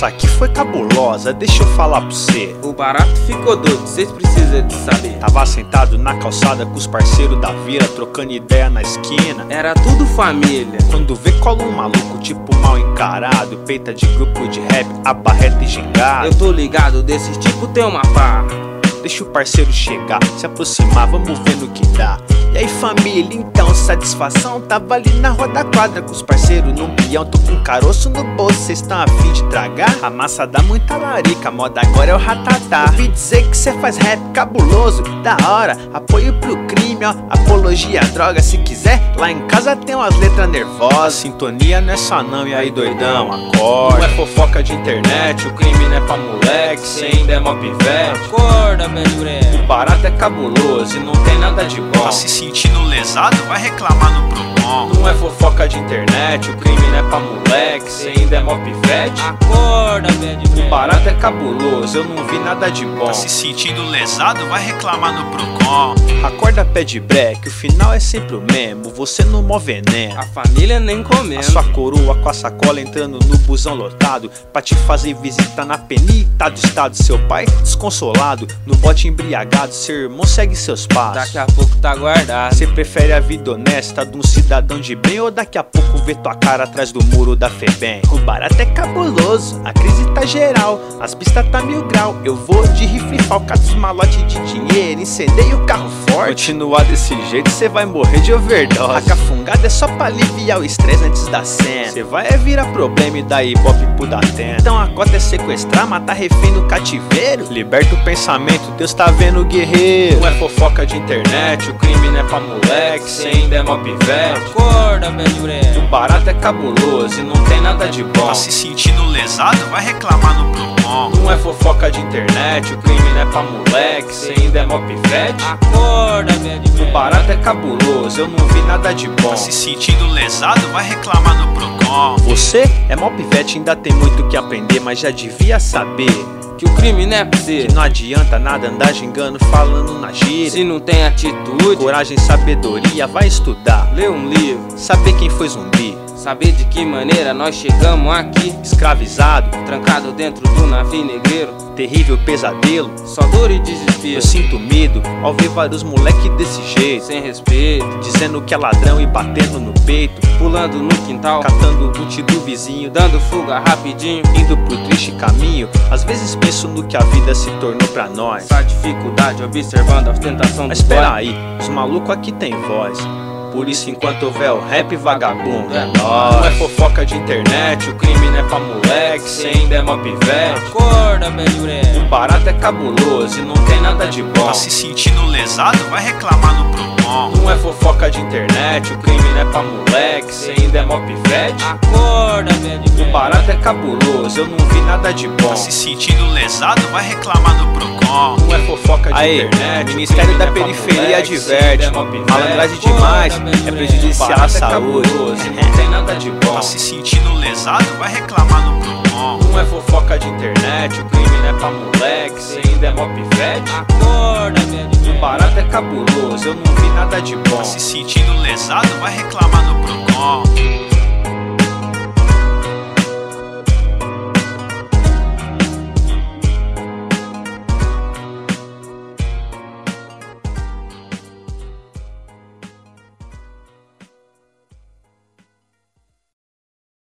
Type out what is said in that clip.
Essa aqui foi cabulosa, deixa eu falar pra você. O barato ficou doido, cês precisam de saber. Tava sentado na calçada com os parceiros da vila, trocando ideia na esquina. Era tudo família. Quando vê cola um maluco, tipo mal encarado, peita de grupo de rap, abarreta e gingado. Eu tô ligado, desse tipo tem uma pá. Deixa o parceiro chegar, se aproximar, vamos ver no que dá. E aí família, então, satisfação? Tava ali na roda quadra com os parceiros num bião. Tô com caroço no bolso, cês tão afim de tragar? A massa dá muita larica, a moda agora é o ratatá. Ouvi dizer que cê faz rap cabuloso, da hora. Apoio pro crime, ó, apologia à droga. Se quiser, lá em casa tem umas letras nervosas. Sintonia não é só não, e aí doidão, acorda. Não é fofoca de internet, o crime não é pra moleque, cê ainda é mó pivete. Acorda, velho breve. O barato é cabuloso e não tem nada de bom. Tá se sentindo lesado? Vai reclamar no Procon. Não é fofoca de internet, o crime não é pra moleque, cê ainda é mó pivete. Acorda, velho breve. O barato é cabuloso, eu não vi nada de bom. Tá se sentindo lesado? Vai reclamar no Procon. Acorda, pé de breque, o final é sempre o mesmo, você não move veneno. A família nem comendo. A sua coroa com a sacola entrando no busão lotado pra te fazer visita na penita do estado. Seu pai desconsolado, no bote embriagado, seu irmão segue seus passos. Daqui a pouco tá guardado. Cê prefere a vida honesta de um cidadão de bem, ou daqui a pouco vê tua cara atrás do muro da Febem? O barato é cabuloso, a crise tá geral, as pistas tá 1000 grau. Eu vou de rifle falcado, os malotes de dinheiro, incendeio o carro forte. Continuar desse jeito cê vai morrer de overdose. A cafungada é só pra aliviar o estresse antes da cena. Cê vai virar problema e dar ibope pro Datena. Então a cota é sequestrar, matar refém no cativeiro. Liberta o pensamento, Deus tá vendo o guerreiro. Não é fofoca de internet, o crime não é pra moleque, cê ainda é mó pivete. Acorda, velho breve. O barato é cabuloso e não tem nada de bom. Tá se sentindo lesado? Vai reclamar no Procon. Não é fofoca de internet, o crime não é pra moleque, cê ainda é mó pivete. Acorda, velho breve. O barato é cabuloso, eu não vi nada de bom. Tá se sentindo lesado? Vai reclamar no Procon. Você é mó pivete, ainda tem muito que aprender, mas já devia saber que o crime não é pra você. Que não adianta nada andar gingando, falando na gíria. Se não tem atitude, coragem, sabedoria, vai estudar. Lê um livro, saber quem foi zumbi, saber de que maneira nós chegamos aqui. Escravizado, trancado dentro do navio negreiro. Terrível pesadelo, só dor e desespero. Eu sinto medo ao ver vários moleque desse jeito, sem respeito, dizendo que é ladrão e batendo no peito. Pulando no quintal, catando o boot do vizinho, dando fuga rapidinho, indo pro triste caminho. Às vezes penso no que a vida se tornou pra nós. Essa dificuldade observando a ostentação. Mas espera aí, os malucos aqui tem voz. Por isso enquanto houver o rap vagabundo é nóis. Não é fofoca de internet, o crime não é pra moleque, cê ainda é mó pivete. Acorda, velho breve. O barato é cabuloso e não tem nada de bom. Tá se sentindo lesado? Vai reclamar no Procon. Não é fofoca de internet, o crime não é pra moleque, cê ainda é mó pivete. Acorda, velho breve. O barato é cabuloso, eu não vi nada de bom. Tá se sentindo lesado? Vai reclamar no Procon. Não é fofoca de internet, Ministério da Periferia adverte. Malandragem demais é prejudicial à saúde. Não tem nada de bom. Tá se sentindo lesado? Vai reclamar no Procon. Não é fofoca de internet, o crime não é pra moleque, cê ainda é mó pivete. Acorda, velho breve. O barato é cabuloso, eu não vi nada de bom. Tá se sentindo lesado? Vai reclamar no Procon.